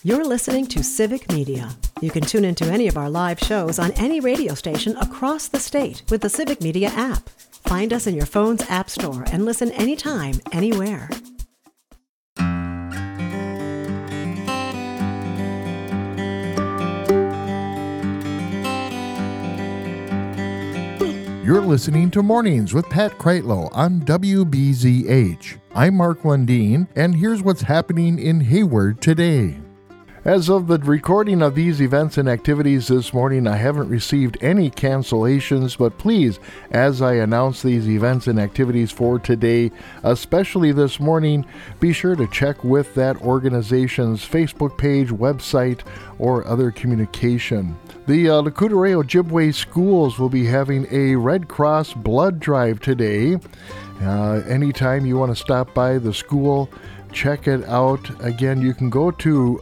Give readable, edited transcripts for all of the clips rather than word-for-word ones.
You're listening to Civic Media. You can tune into any of our live shows on any radio station across the state with the Civic Media app. Find us in your phone's app store and listen anytime, anywhere. You're listening to Mornings with Pat Kreitlow on WBZH. I'm Mark Lundeen, and here's what's happening in Hayward today. As of the recording of these events and activities this morning, I haven't received any cancellations, but please, as I announce these events and activities for today, especially this morning, be sure to check with that organization's Facebook page, website, or other communication. The Lac-Courte Ojibwe schools will be having a Red Cross blood drive today. Anytime you want to stop by the school, check it out. Again, you can go to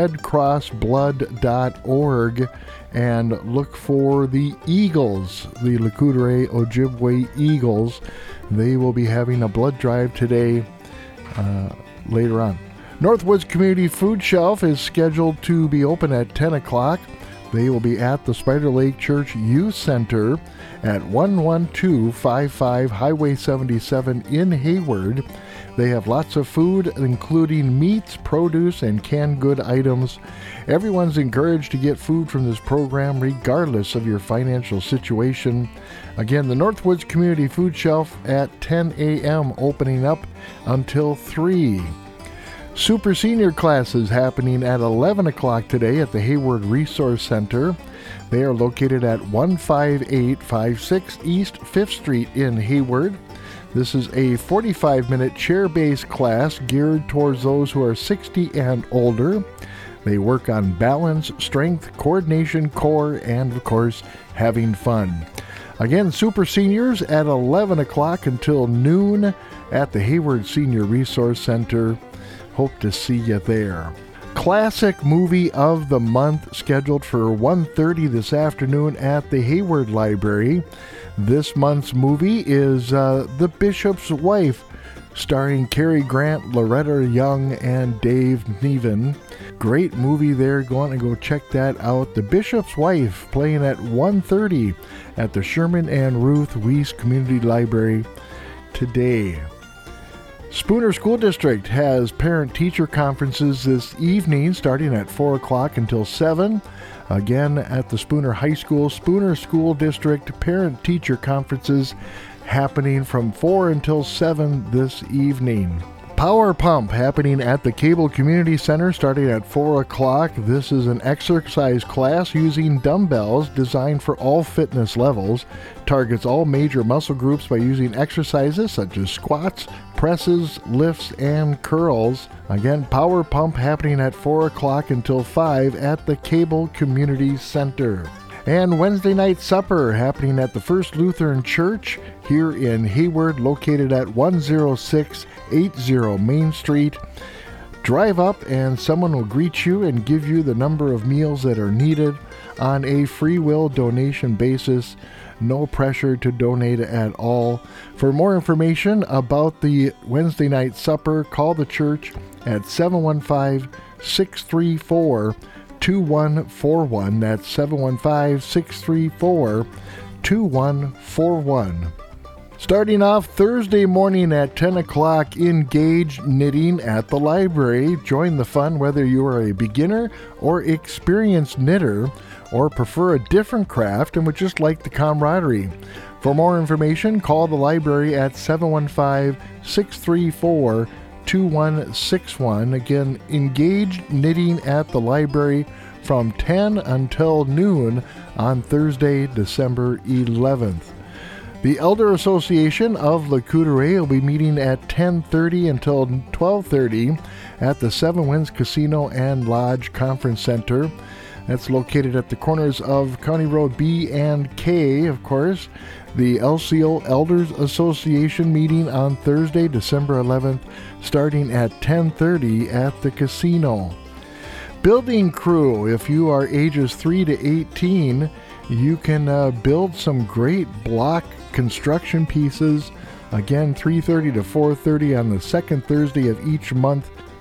redcrossblood.org and look for the Eagles, the Lac-Courte Ojibwe Eagles. They will be having a blood drive today later on. Northwoods Community Food Shelf is scheduled to be open at 10 o'clock. They will be at the Spider Lake Church Youth Center at 11255 Highway 77 in Hayward. They have lots of food, including meats, produce, and canned good items. Everyone's encouraged to get food from this program, regardless of your financial situation. Again, the Northwoods Community Food Shelf at 10 a.m., opening up until 3. Super Senior classes happening at 11 o'clock today at the Hayward Resource Center. They are located at 15856 East 5th Street in Hayward. This is a 45-minute chair-based class geared towards those who are 60 and older. They work on balance, strength, coordination, core, and, of course, having fun. Again, Super Seniors at 11 o'clock until noon at the Hayward Senior Resource Center. Hope to see you there. Classic Movie of the Month scheduled for 1:30 this afternoon at the Hayward Library. This month's movie is The Bishop's Wife, starring Cary Grant, Loretta Young, and Dave Niven. Great movie there. Go check that out. The Bishop's Wife, playing at 1:30 at the Sherman and Ruth Weiss Community Library today. Spooner School District has parent-teacher conferences this evening starting at 4 o'clock until 7. Again, at the Spooner High School, Spooner School District parent-teacher conferences happening from 4 until 7 this evening. Power Pump happening at the Cable Community Center starting at 4 o'clock. This is an exercise class using dumbbells designed for all fitness levels. Targets all major muscle groups by using exercises such as squats, presses, lifts, and curls. Again, Power Pump happening at 4 o'clock until 5 at the Cable Community Center. And Wednesday night supper happening at the First Lutheran Church here in Hayward, located at 10680 Main Street. Drive up and someone will greet you and give you the number of meals that are needed on a free will donation basis. No pressure to donate at all. For more information about the Wednesday night supper, call the church at 715-634-2141. That's 715-634-2141. Starting off Thursday morning at 10 o'clock, Engage Knitting at the library. Join the fun whether you are a beginner or experienced knitter or prefer a different craft and would just like the camaraderie. For more information, call the library at 715-634-2161. Again, Engage Knitting at the library from 10 until noon on Thursday, December 11th. The Elder Association of Lac-Courte will be meeting at 10:30 until 12:30 at the Seven Winds Casino and Lodge Conference Center. That's located at the corners of County Road B and K, of course. The LCO Elders Association meeting on Thursday, December 11th, starting at 10:30 at the casino. Building crew, if you are ages 3 to 18, you can build some great block construction pieces. Again, 3:30 to 4:30 on the second Thursday of each month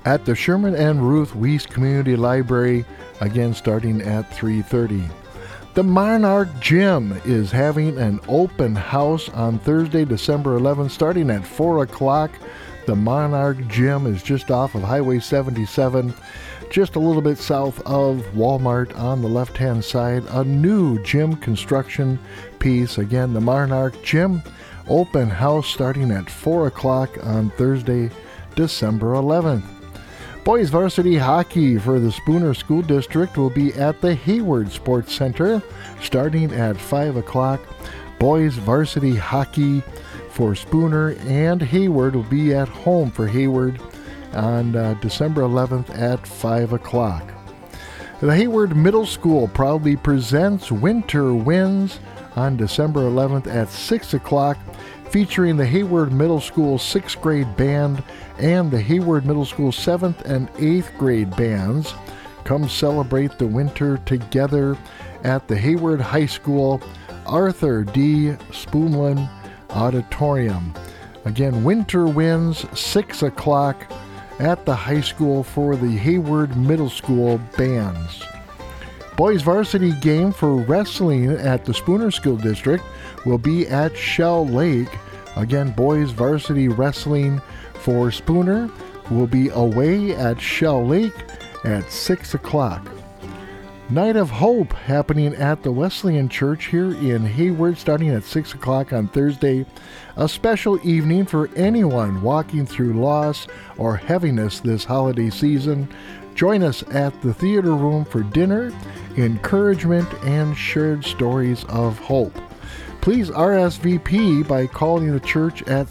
at the Sherman and Ruth Weiss Community Library, again starting at 3:30. The Monarch Gym is having an open house on Thursday, December 11th, starting at 4 o'clock. The Monarch Gym is just off of Highway 77, just a little bit south of Walmart on the left-hand side. A new gym construction piece. Again, the Monarch Gym, open house starting at 4 o'clock on Thursday, December 11th. Boys varsity hockey for the Spooner School District will be at the Hayward Sports Center starting at 5 o'clock. Boys varsity hockey for Spooner and Hayward will be at home for Hayward on December 11th at 5 o'clock. The Hayward Middle School proudly presents Winter Winds on December 11th at 6 o'clock, featuring the Hayward Middle School 6th grade band and the Hayward Middle School 7th and 8th grade bands. Come celebrate the winter together at the Hayward High School Arthur D. Spoonlin Auditorium. Again, Winter Winds, 6 o'clock at the high school for the Hayward Middle School bands. Boys varsity game for wrestling at the Spooner School District will be at Shell Lake. Again, boys varsity wrestling for Spooner will be away at Shell Lake at 6 o'clock. Night of Hope happening at the Wesleyan Church here in Hayward starting at 6 o'clock on Thursday. A special evening for anyone walking through loss or heaviness this holiday season. Join us at the Theater Room for dinner, encouragement, and shared stories of hope. Please RSVP by calling the church at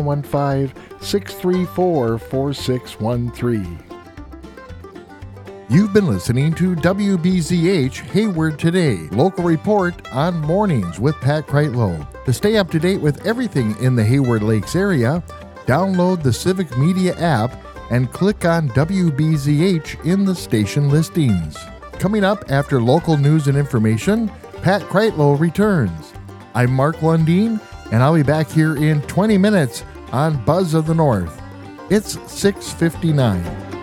715-634-4613. You've been listening to WBZH Hayward Today, local report on mornings with Pat Kreitlow. To stay up to date with everything in the Hayward Lakes area, download the Civic Media app and click on WBZH in the station listings. Coming up after local news and information, Pat Kreitlow returns. I'm Mark Lundeen, and I'll be back here in 20 minutes on Buzz of the North. It's 6:59.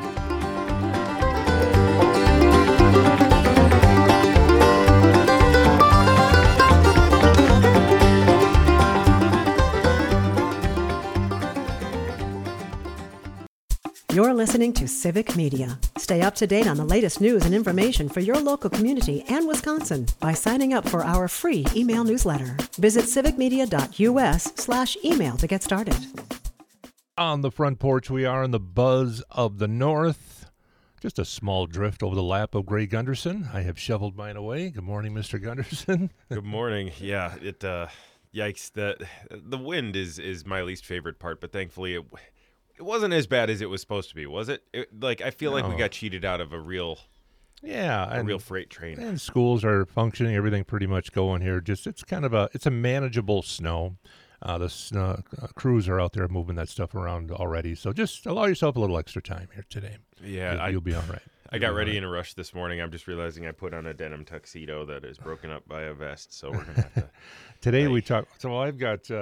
You're listening to Civic Media. Stay up to date on the latest news and information for your local community and Wisconsin by signing up for our free email newsletter. Visit civicmedia.us/email to get started. On the front porch, we are in the Buzz of the North. Just a small drift over the lap of Gray Gunderson. I have shoveled mine away. Good morning, Mr. Gunderson. Good morning. Yeah, yikes. The wind is my least favorite part, but thankfully it wasn't as bad as it was supposed to be, was it? I feel like we got cheated out of a real freight train. And schools are functioning, everything pretty much going here. Just it's a manageable snow. The snow crews are out there moving that stuff around already. So just allow yourself a little extra time here today. Yeah, you'll be all right. I got ready in a rush this morning. I'm just realizing I put on a denim tuxedo that is broken up by a vest. So we're gonna have to. Today we talk. So I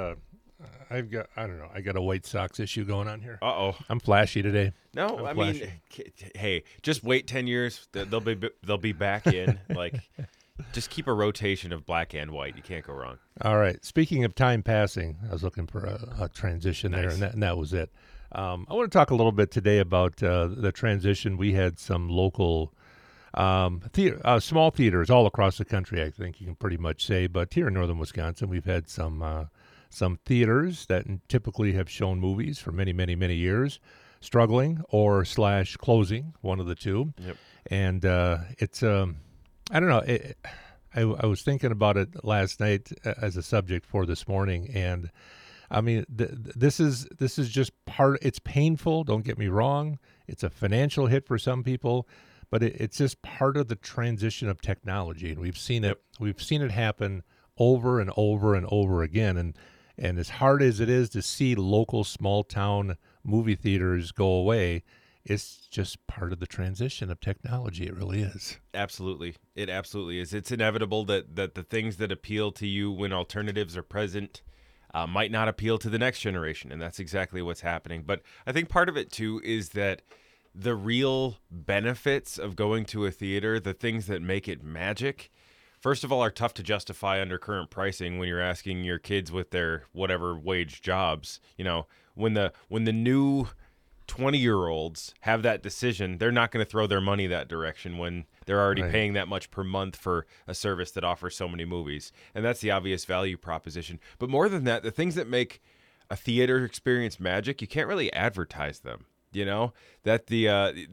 don't know. I got a White Sox issue going on here. Uh-oh. I'm flashy today. No, I mean, hey, just wait 10 years. They'll be back in. Just keep a rotation of black and white. You can't go wrong. All right. Speaking of time passing, I was looking for a transition Nice. there, and that was it. I want to talk a little bit today about the transition. We had some local small theaters all across the country, I think you can pretty much say. But here in northern Wisconsin, we've had some theaters that typically have shown movies for many, many, many years, struggling or / closing, one of the two. Yep. And it's, I don't know, I was thinking about it last night as a subject for this morning. And I mean, this is just it's painful. Don't get me wrong. It's a financial hit for some people, but it's just part of the transition of technology. And we've seen it happen over and over and over again. And as hard as it is to see local small town movie theaters go away, it's just part of the transition of technology. It really is. Absolutely. It absolutely is. It's inevitable that the things that appeal to you when alternatives are present might not appeal to the next generation, and that's exactly what's happening. But I think part of it, too, is that the real benefits of going to a theater, the things that make it magic, first of all, are tough to justify under current pricing when you're asking your kids with their whatever wage jobs. You know, when the new 20-year-olds have that decision, they're not going to throw their money that direction when they're already paying that much per month for a service that offers so many movies. And that's the obvious value proposition. But more than that, the things that make a theater experience magic, you can't really advertise them. You know, that the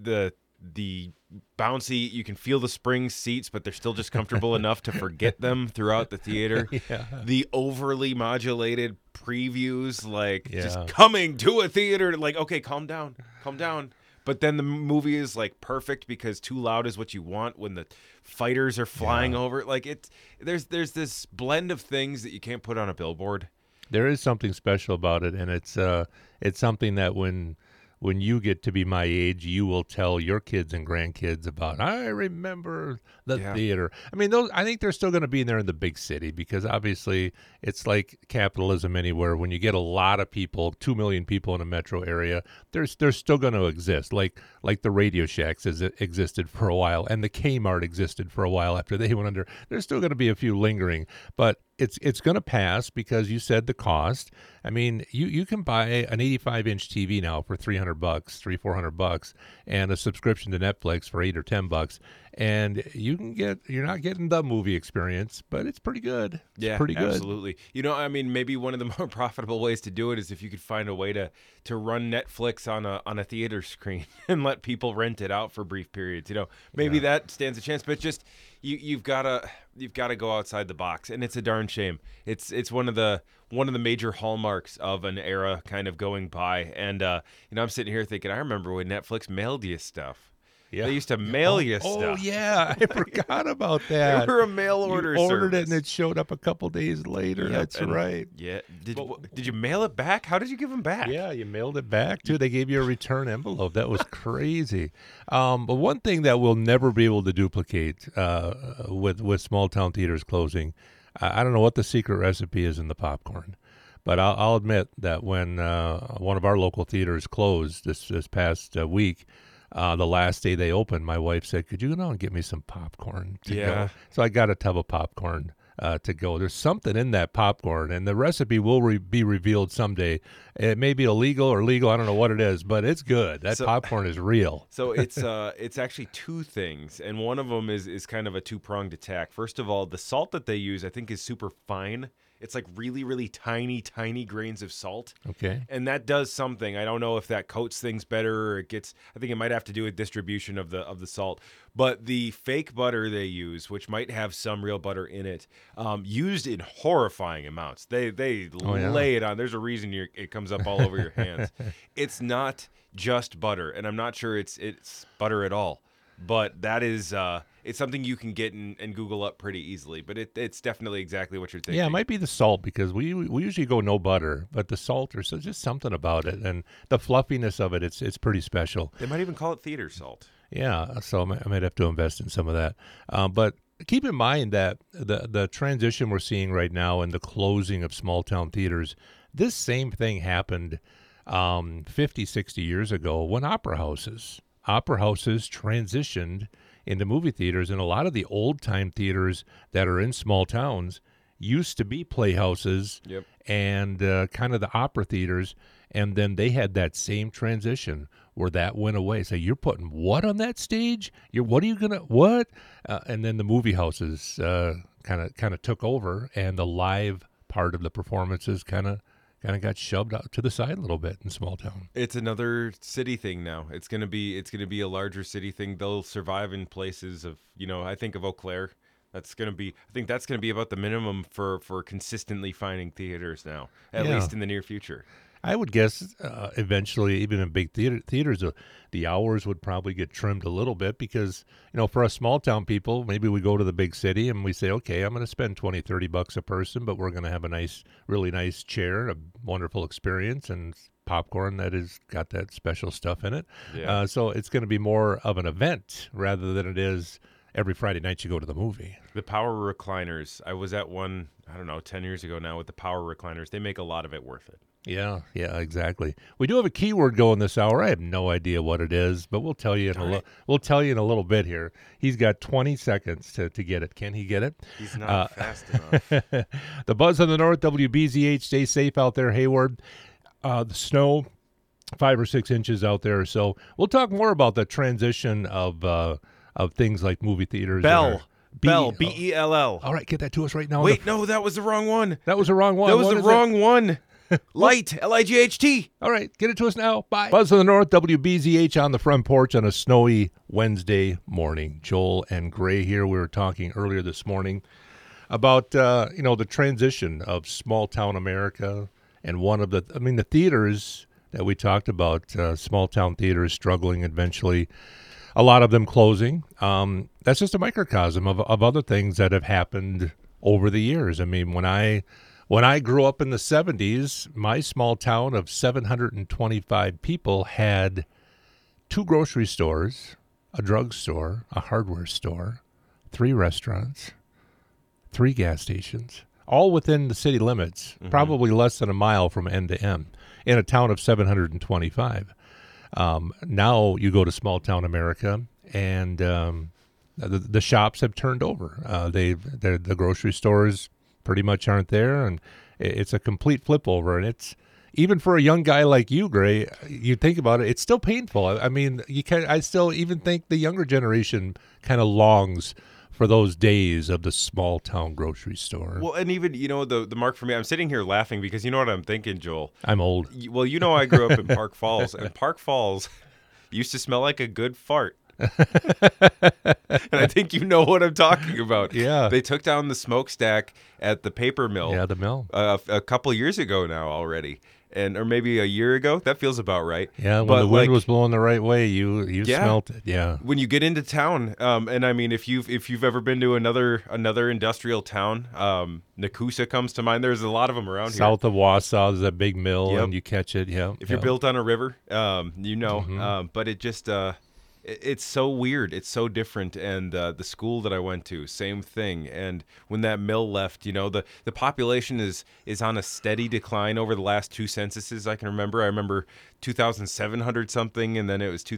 bouncy, you can feel the spring seats, but they're still just comfortable enough to forget them throughout the theater. Yeah. The overly modulated previews, like just coming to a theater, like, okay, calm down. But then the movie is like perfect because too loud is what you want when the fighters are flying over. Like there's this blend of things that you can't put on a billboard. There is something special about it, and it's something that when you get to be my age, you will tell your kids and grandkids about, I remember the theater. I mean, I think they're still going to be in there in the big city because obviously it's like capitalism anywhere. When you get a lot of people, 2 million people in a metro area, they're still going to exist. Like the Radio Shacks existed for a while and the Kmart existed for a while after they went under. There's still going to be a few lingering, but it's going to pass because you said the cost. I mean, you can buy an 85-inch TV now for $300, and a subscription to Netflix for $8 or $10, and you're not getting the movie experience, but it's pretty good. It's pretty good. Absolutely. You know, I mean, maybe one of the more profitable ways to do it is if you could find a way to run Netflix on a theater screen and let people rent it out for brief periods. You know, maybe that stands a chance, but just you've got to go outside the box, and it's a darn shame. It's one of the major hallmarks of an era kind of going by, and I'm sitting here thinking, I remember when Netflix mailed you stuff. Yeah. They used to mail you stuff. Oh, yeah. I forgot about that. They were a mail order service. You ordered it, and it showed up a couple days later. Yep, That's right. Yeah. Did you mail it back? How did you give them back? Yeah, you mailed it back, too. They gave you a return envelope. That was crazy. But one thing that we'll never be able to duplicate with small-town theaters closing, I don't know what the secret recipe is in the popcorn. But I'll admit that when one of our local theaters closed this past week, the last day they opened, my wife said, could you go down and get me some popcorn to go? So I got a tub of popcorn to go. There's something in that popcorn, and the recipe will be revealed someday. It may be illegal or legal. I don't know what it is, but it's good. That popcorn is real. So it's actually two things, and one of them is kind of a two-pronged attack. First of all, the salt that they use, I think, is super fine. It's like really, really tiny, tiny grains of salt. Okay. And that does something. I don't know if that coats things better or I think it might have to do with distribution of the salt. But the fake butter they use, which might have some real butter in it, used in horrifying amounts. They lay it on. There's a reason it comes up all over your hands. It's not just butter, and I'm not sure it's butter at all. But that is it's something you can get and Google up pretty easily. But it's definitely exactly what you're thinking. Yeah, it might be the salt because we usually go no butter, but the salt or so just something about it and the fluffiness of it. It's pretty special. They might even call it theater salt. Yeah, so I might have to invest in some of that. But keep in mind that the transition we're seeing right now and the closing of small town theaters, this same thing happened 50, 60 years ago when opera houses transitioned into movie theaters, and a lot of the old-time theaters that are in small towns used to be playhouses and kind of the opera theaters, and then they had that same transition where that went away. So you're putting what on that stage? And then the movie houses kind of took over, and the live part of the performances kind of got shoved out to the side a little bit in small town. It's another city thing now. It's gonna be a larger city thing. They'll survive in places of, I think of Eau Claire. I think that's gonna be about the minimum for consistently finding theaters now, at least in the near future. I would guess eventually, even in big theaters, the hours would probably get trimmed a little bit because, for us small town people, maybe we go to the big city and we say, okay, I'm going to spend $20, $30 a person, but we're going to have a really nice chair, a wonderful experience, and popcorn that has got that special stuff in it. Yeah. So it's going to be more of an event rather than it is every Friday night you go to the movie. The power recliners. I was at one, 10 years ago now with the power recliners. They make a lot of it worth it. Yeah, exactly. We do have a keyword going this hour. I have no idea what it is, but we'll tell you in a little bit here. He's got 20 seconds to get it. Can he get it? He's not fast enough. The Buzz on the North, WBZH. Stay safe out there, Hayward. The snow, 5 or 6 inches out there. So we'll talk more about the transition of things like movie theaters. Bell, B-E-L-L. All right, get that to us right now. Wait, no, that was the wrong one. That was the wrong one. That was the wrong one. Light, L-I-G-H-T. All right, get it to us now. Bye. Buzz on the North, WBZH on the front porch on a snowy Wednesday morning. Joel and Gray here. We were talking earlier this morning about, the transition of small-town America. And one of the theaters that we talked about, small-town theaters struggling eventually, a lot of them closing. That's just a microcosm of other things that have happened over the years. I mean, when I grew up in the 70s, my small town of 725 people had 2 grocery stores, a drugstore, a hardware store, 3 restaurants, 3 gas stations, all within the city limits, probably less than a mile from end to end, in a town of 725. Now you go to small town America, and the shops have turned over. The grocery stores pretty much aren't there, and it's a complete flip over. And it's, even for a young guy like you, Gray, you think about it, it's still painful. I mean, I still even think the younger generation kind of longs for those days of the small town grocery store. Well, and even, the mark for me, I'm sitting here laughing because you know what I'm thinking, Joel? I'm old. Well, I grew up in Park Falls, and Park Falls used to smell like a good fart. And I think you know what I'm talking about. Yeah. They took down the smokestack at the paper mill. Yeah, the mill. A couple years ago now already. Or maybe a year ago. That feels about right. Yeah, when the wind was blowing the right way, you smelt it. Yeah. When you get into town, and I mean, if you've ever been to another industrial town, Nakusa comes to mind. There's a lot of them around here. South of Wausau, there's a big mill, and you catch it. Yeah. If you're built on a river, but it just it's so weird. It's so different. And the school that I went to, same thing. And when that mill left, the population is on a steady decline over the last 2 censuses I can remember. I remember 2,700 something, and then it was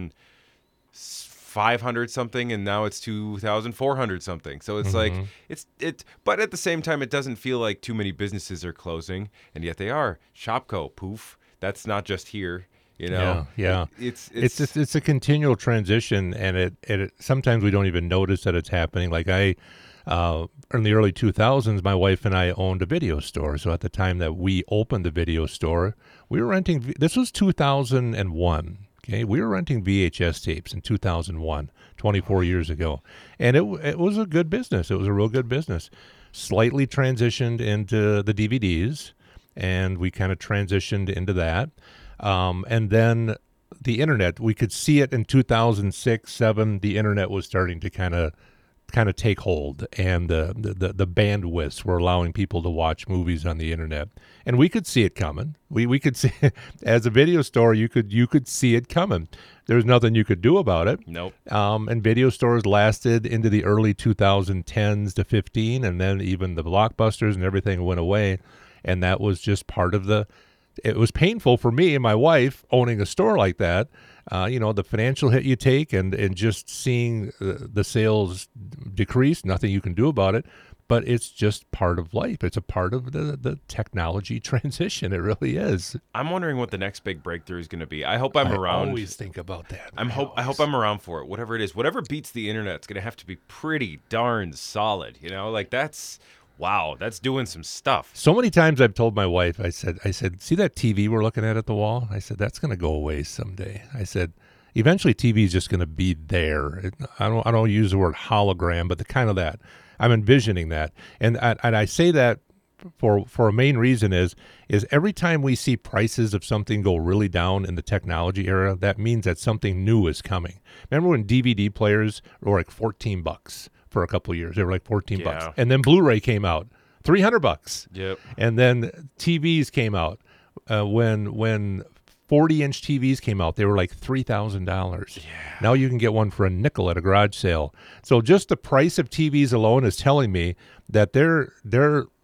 2,500 something, and now it's 2,400 something. So it's like but at the same time, it doesn't feel like too many businesses are closing, and yet they are. Shopko, poof. That's not just here. Yeah. It's a continual transition, and it sometimes we don't even notice that it's happening. Like in the early 2000s, my wife and I owned a video store. So at the time that we opened the video store, we were renting. This was 2001. Okay, we were renting VHS tapes in 2001, 24 years ago, and it was a good business. It was a real good business. Slightly transitioned into the DVDs, and we kind of transitioned into that. And then the internet, we could see it in 2006, 2007. The internet was starting to kind of take hold, and the bandwidths were allowing people to watch movies on the internet, and we could see it coming. We could see as a video store, you could see it coming. There was nothing you could do about it. Nope. And video stores lasted into the early 2010s to 15, and then even the Blockbusters and everything went away, and that was just part of it was painful for me and my wife owning a store like that. The financial hit you take and just seeing the sales decrease, nothing you can do about it. But it's just part of life. It's a part of the technology transition. It really is. I'm wondering what the next big breakthrough is going to be. I hope I'm around. I always think about that. I hope I'm around for it. Whatever it is, whatever beats the internet, it's going to have to be pretty darn solid. That's... Wow, that's doing some stuff. So many times I've told my wife, I said, see that TV we're looking at the wall? I said, that's going to go away someday. I said, eventually TV is just going to be there. I don't use the word hologram, but the kind of that. I'm envisioning that. And I say that for a main reason is every time we see prices of something go really down in the technology era, that means that something new is coming. Remember when DVD players were like $14? For a couple of years, they were like $14, and then Blu-ray came out, $300. Yep. And then TVs came out. When 40-inch TVs came out, they were like $3,000. Yeah. Now you can get one for a nickel at a garage sale. So just the price of TVs alone is telling me that they're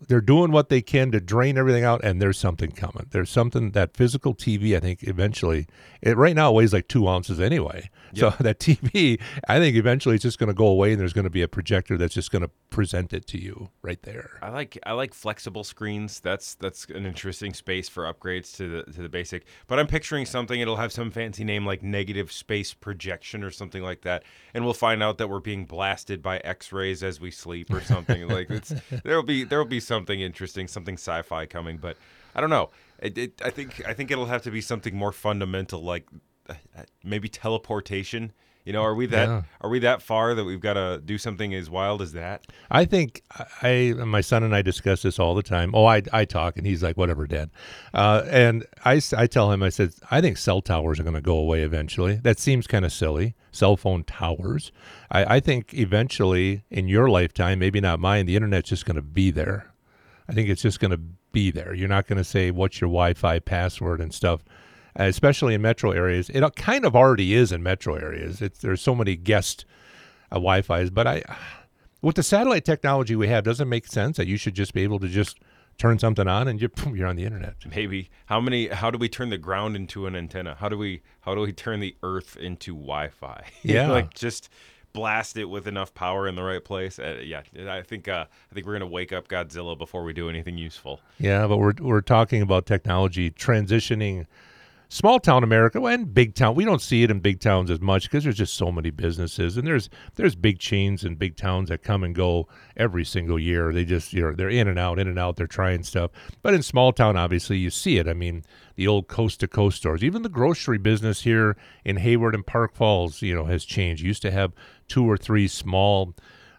they're doing what they can to drain everything out, and there's something coming. There's something, that physical TV, I think eventually, right now it weighs like 2 ounces anyway. Yep. So that TV, I think eventually it's just going to go away, and there's going to be a projector that's just going to present it to you right there. I like flexible screens. That's an interesting space for upgrades to the basic. But I'm picturing something, it'll have some fancy name like negative space projection or something like that, and we'll find out that we're being blasted by X-rays as we sleep or something. Like there'll be something interesting, something sci-fi coming, but I don't know. I think it'll have to be something more fundamental, like maybe teleportation. You know, are we that far that we've got to do something as wild as that? I think my son and I discuss this all the time. Oh, I talk, and he's like, whatever, Dad. And I tell him, I said, I think cell towers are going to go away eventually. That seems kind of silly, cell phone towers. I think eventually in your lifetime, maybe not mine, the internet's just going to be there. I think it's just going to be there. You're not going to say, what's your Wi-Fi password and stuff. Especially in metro areas. It kind of already is in metro areas. There's so many guest Wi-Fi's. But with the satellite technology we have, doesn't it make sense that you should just be able to just turn something on and you're on the internet? Maybe. How do we turn the ground into an antenna? How do we turn the earth into Wi-Fi? Yeah. Like just blast it with enough power in the right place. I think we're going to wake up Godzilla before we do anything useful. Yeah, but we're talking about technology transitioning small town America and big town. We don't see it in big towns as much because there's just so many businesses, and there's big chains and big towns that come and go every single year. They just they're in and out. They're trying stuff. But in small town, obviously, you see it. I mean, the old coast to coast stores, even the grocery business here in Hayward and Park Falls, has changed. You used to have 2 or 3 small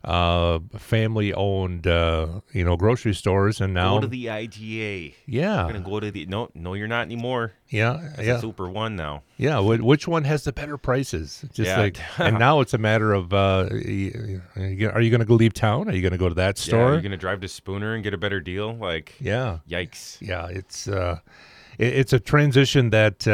family-owned, grocery stores, and now go to the IGA. Yeah, you're gonna go to the no, you're not anymore. Yeah, it's a Super One now. Yeah, which one has the better prices? And now it's a matter of, are you going to go leave town? Are you going to go to that store? Are you going to drive to Spooner and get a better deal? Like, yeah, yikes. Yeah, it's a transition that.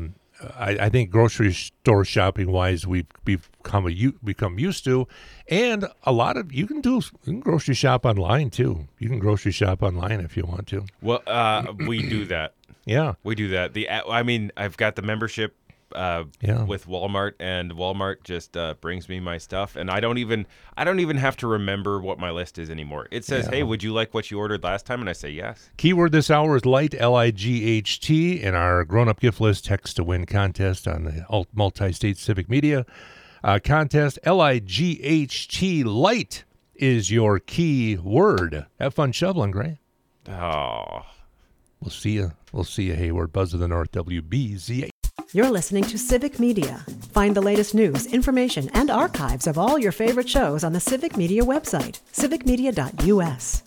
I think grocery store shopping wise we've become used to, and a lot of you can grocery shop online too. You can grocery shop online if you want to. Well, we do that. Yeah, we do that. I've got the membership with Walmart, and Walmart just brings me my stuff, and I don't even have to remember what my list is anymore. It says, "Hey, would you like what you ordered last time?" And I say yes. Keyword this hour is light, LIGHT, in our grown-up gift list text to win contest on the multi-state civic media contest. LIGHT, light is your key word. Have fun shoveling, Gray. Oh, we'll see you, Hayward. Buzz of the North, WBZA. You're listening to Civic Media. Find the latest news, information, and archives of all your favorite shows on the Civic Media website, civicmedia.us.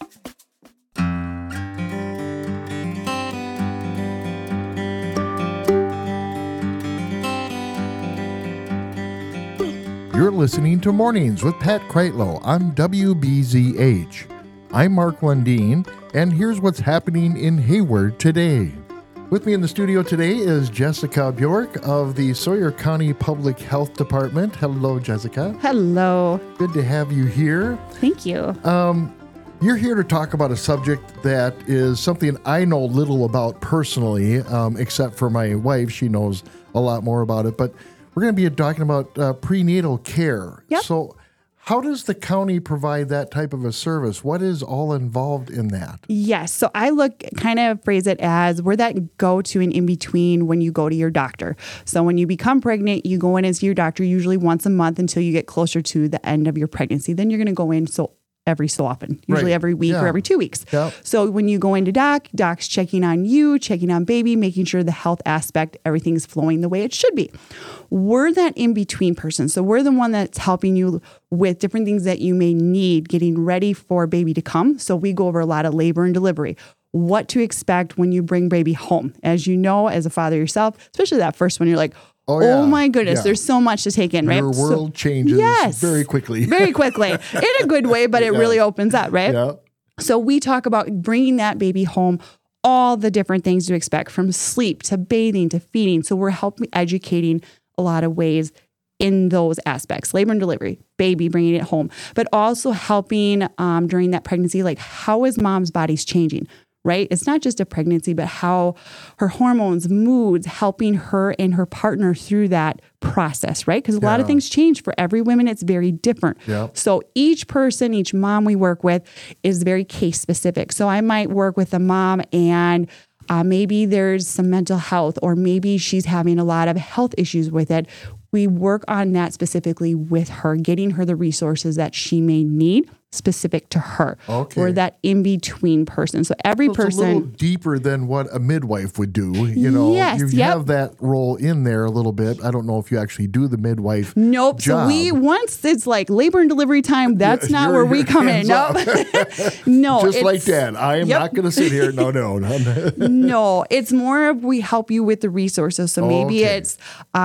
You're listening to Mornings with Pat Kreitlow on WBZH. I'm Mark Lundeen, and here's what's happening in Hayward today. With me in the studio today is Jessica Bjork of the Sawyer County Public Health Department. Hello, Jessica. Hello. Good to have you here. Thank you. You're here to talk about a subject that is something I know little about personally, except for my wife. She knows a lot more about it. But we're going to be talking about prenatal care. Yep. So how does the county provide that type of a service? What is all involved in that? Yes. So I phrase it as we're that go-to and in-between when you go to your doctor. So when you become pregnant, you go in and see your doctor usually once a month until you get closer to the end of your pregnancy. Then you're going to go in every so often, usually every week or every 2 weeks. Yep. So when you go into doc's checking on you, checking on baby, making sure the health aspect, everything's flowing the way it should be. We're that in-between person. So we're the one that's helping you with different things that you may need, getting ready for baby to come. So we go over a lot of labor and delivery, what to expect when you bring baby home. As you know, as a father yourself, especially that first one, you're like, oh my goodness, there's so much to take in, right? Your world changes very quickly. Very quickly. In a good way, but it really opens up, right? Yeah. So we talk about bringing that baby home, all the different things to expect, from sleep to bathing to feeding. So we're educating a lot of ways in those aspects, labor and delivery, baby, bringing it home, but also helping during that pregnancy, like how is mom's body's changing, right? It's not just a pregnancy, but how her hormones, moods, helping her and her partner through that process, right? Because a lot of things change for every woman. It's very different. Yeah. So each person, each mom we work with is very case specific. So I might work with a mom and maybe there's some mental health, or maybe she's having a lot of health issues with it. We work on that specifically with her, getting her the resources that she may need specific to her, or that in-between person. So every person... It's a little deeper than what a midwife would do. You know, you have that role in there a little bit. I don't know if you actually do the midwife job. So once it's like labor and delivery time, that's not where we come in. Nope. No. Just like that. I am not going to sit here. No. No, it's more of we help you with the resources. So maybe it's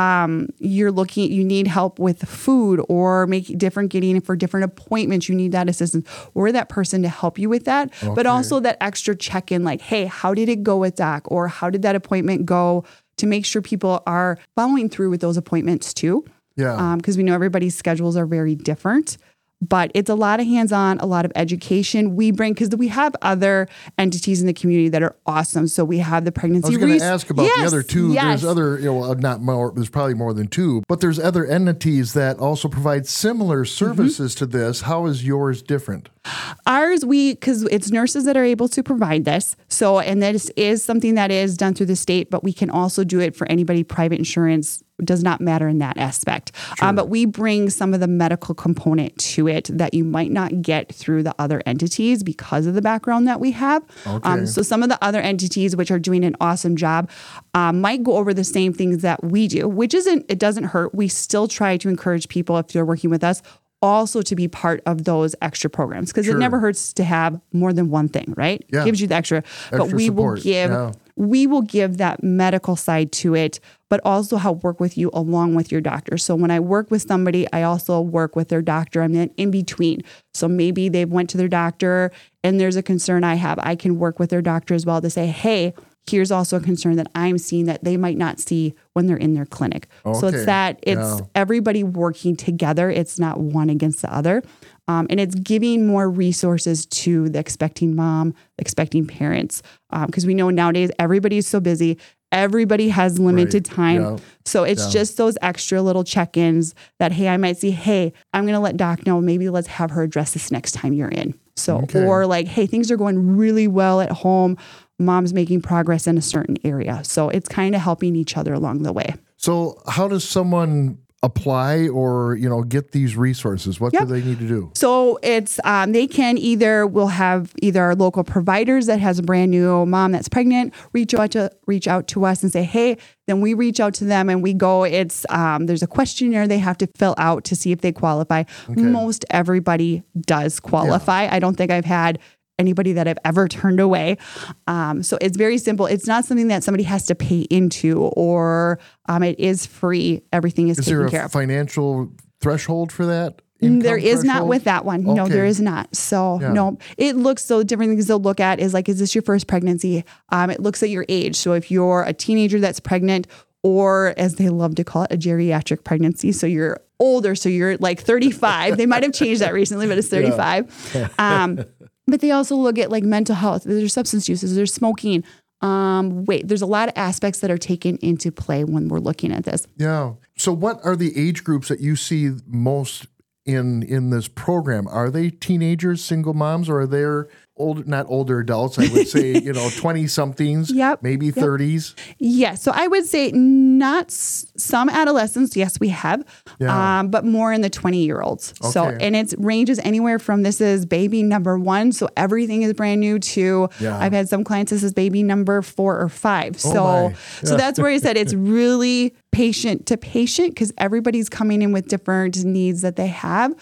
you need help with food, or getting for different appointments. You need that assistance or that person to help you with that. But also that extra check-in, like, hey, how did it go with doc? Or how did that appointment go, to make sure people are following through with those appointments too. Yeah. Because we know everybody's schedules are very different. But it's a lot of hands-on, a lot of education we bring, because we have other entities in the community that are awesome. So we have the pregnancy. I was going to ask about the other two. Yes. There's other, not more. There's probably more than two, but there's other entities that also provide similar services to this. How is yours different? Ours, because it's nurses that are able to provide this. So, and this is something that is done through the state, but we can also do it for anybody. Private insurance does not matter in that aspect. Sure. But we bring some of the medical component to it that you might not get through the other entities because of the background that we have. So some of the other entities, which are doing an awesome job, might go over the same things that we do, it doesn't hurt. We still try to encourage people, if they're working with us, also to be part of those extra programs, because it never hurts to have more than one thing, right? Yeah. It gives you the extra but we support. We will give that medical side to it, but also help work with you along with your doctor. So when I work with somebody, I also work with their doctor. I'm in between. So maybe they went to their doctor and there's a concern I have. I can work with their doctor as well to say, hey, here's also a concern that I'm seeing that they might not see when they're in their clinic. So it's everybody working together. It's not one against the other. And it's giving more resources to the expecting mom, expecting parents. Because we know nowadays everybody's so busy. Everybody has limited time. Yeah. So it's just those extra little check-ins that, hey, I might see, hey, I'm going to let doc know, maybe let's have her address this next time you're in. So, or like, hey, things are going really well at home. Mom's making progress in a certain area. So it's kind of helping each other along the way. So how does someone apply or, get these resources? What do they need to do? So it's, we'll have either our local providers that has a brand new mom that's pregnant, reach out to us and say, hey, then we reach out to them and we go, there's a questionnaire they have to fill out to see if they qualify. Most everybody does qualify. I don't think I've had anybody that I've ever turned away. So it's very simple. It's not something that somebody has to pay into, or it is free. Everything is taken care of. Is there a financial threshold for that? There is not with that one. Okay. No, there is not. So no, it looks so different things they'll look at is like, is this your first pregnancy? It looks at your age. So if you're a teenager that's pregnant, or as they love to call it, a geriatric pregnancy. So you're older. So you're like 35. They might have changed that recently, but it's 35. But they also look at like mental health. There's substance uses, there's smoking. There's a lot of aspects that are taken into play when we're looking at this. Yeah. So what are the age groups that you see most in this program? Are they teenagers, single moms, or are they not older adults? I would say, 20-somethings, maybe 30s. Yeah. So I would say not some adolescents. Yes, we have, but more in the 20-year-olds. Okay. So, and it ranges anywhere from this is baby number 1. So everything is brand new to, I've had some clients, this is baby number 4 or 5. So that's where I said it's really patient to patient, because everybody's coming in with different needs that they have.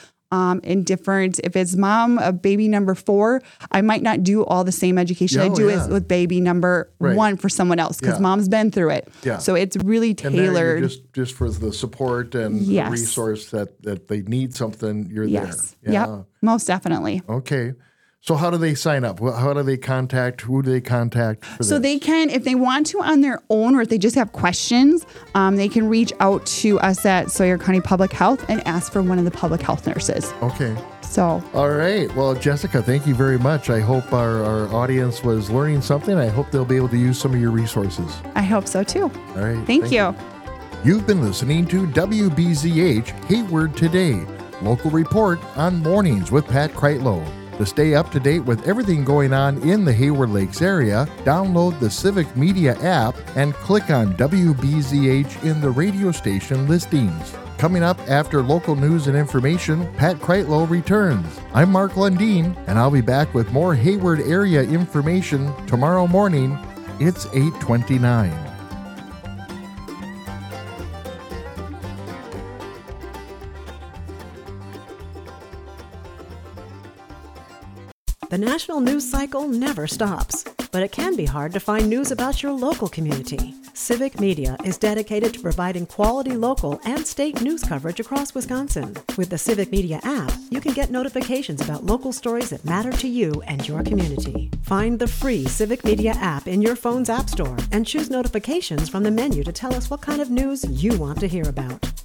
If it's mom of baby number 4, I might not do all the same education I do with baby number 1 for someone else, because mom's been through it. Yeah. So it's really tailored. And just for the support and the resource that they need something, you're there. Yeah. Yep, most definitely. Okay. So how do they sign up? How do they contact? Who do they contact? So they can, if they want to on their own, or if they just have questions, they can reach out to us at Sawyer County Public Health and ask for one of the public health nurses. Okay. So. All right. Well, Jessica, thank you very much. I hope our audience was learning something. I hope they'll be able to use some of your resources. I hope so too. All right. Thank you. You've been listening to WBZH Hayward Today, local report on mornings with Pat Kreitlow. To stay up to date with everything going on in the Hayward Lakes area, download the Civic Media app and click on WBZH in the radio station listings. Coming up after local news and information, Pat Kreitlow returns. I'm Mark Lundeen, and I'll be back with more Hayward area information tomorrow morning. It's 8:29. The national news cycle never stops, but it can be hard to find news about your local community. Civic Media is dedicated to providing quality local and state news coverage across Wisconsin. With the Civic Media app, you can get notifications about local stories that matter to you and your community. Find the free Civic Media app in your phone's app store and choose notifications from the menu to tell us what kind of news you want to hear about.